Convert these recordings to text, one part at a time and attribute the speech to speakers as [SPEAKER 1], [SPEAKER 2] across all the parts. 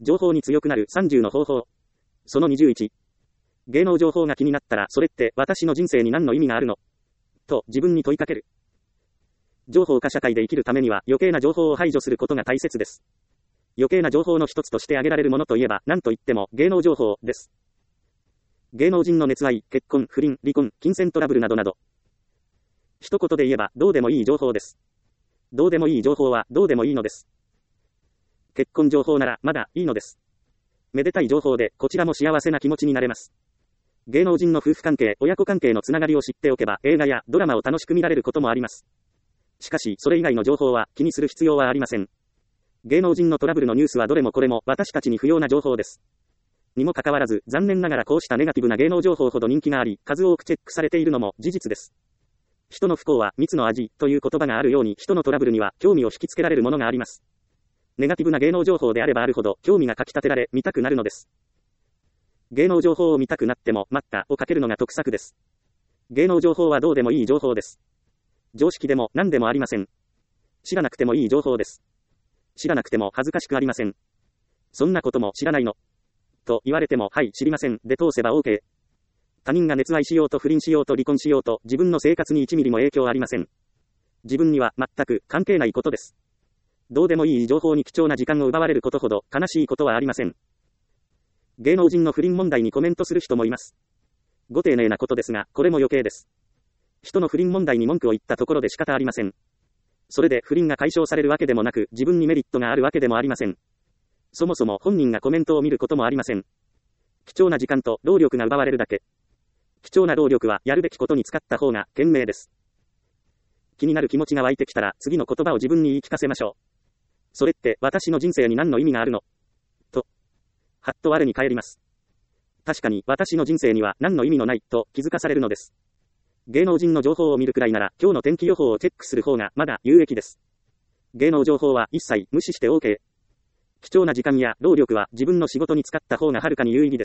[SPEAKER 1] 情報に強くなる30の方法。その21。芸能情報が気になったら、それって私の人生に何の意味があるのと自分に問いかける。情報化社会で生きるためには余計な情報を排除することが大切です。余計な情報の一つとして挙げられるものといえば、何と言っても芸能情報です。芸能人の熱愛、結婚、不倫、離婚、金銭トラブルなどなど。一言で言えば、どうでもいい情報です。どうでもいい情報はどうでもいいのです。結婚情報ならまだいいのです。めでたい情報でこちらも幸せな気持ちになれます。芸能人の夫婦関係、親子関係のつながりを知っておけば映画やドラマを楽しく見られることもあります。しかし、それ以外の情報は気にする必要はありません。芸能人のトラブルのニュースはどれもこれも私たちに不要な情報です。にもかかわらず、残念ながらこうしたネガティブな芸能情報ほど人気があり、数多くチェックされているのも事実です。人の不幸は蜜の味という言葉があるように、人のトラブルには興味を引きつけられるものがあります。ネガティブな芸能情報であればあるほど興味がかき立てられ見たくなるのです。芸能情報を見たくなっても待ったをかけるのが得策です。芸能情報はどうでもいい情報です。常識でも何でもありません。知らなくてもいい情報です。知らなくても恥ずかしくありません。そんなことも知らないのと言われても、はい、知りませんで通せば OK。他人が熱愛しようと不倫しようと離婚しようと自分の生活に1ミリも影響ありません。自分には全く関係ないことです。どうでもいい情報に貴重な時間を奪われることほど悲しいことはありません。芸能人の不倫問題にコメントする人もいます。ご丁寧なことですが、これも余計です。人の不倫問題に文句を言ったところで仕方ありません。それで不倫が解消されるわけでもなく、自分にメリットがあるわけでもありません。そもそも本人がコメントを見ることもありません。貴重な時間と労力が奪われるだけ。貴重な労力はやるべきことに使った方が賢明です。気になる気持ちが湧いてきたら次の言葉を自分に言い聞かせましょう。それって私の人生に何の意味があるのと、はっと我に返ります。確かに私の人生には何の意味のないと気づかされるのです。芸能人の情報を見るくらいなら今日の天気予報をチェックする方がまだ有益です。芸能情報は一切無視して OK。貴重な時間や労力は自分の仕事に使った方がはるかに有意義です。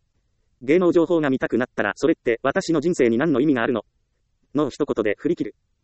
[SPEAKER 1] 芸能情報が見たくなったらそれって私の人生に何の意味があるのの一言で振り切る。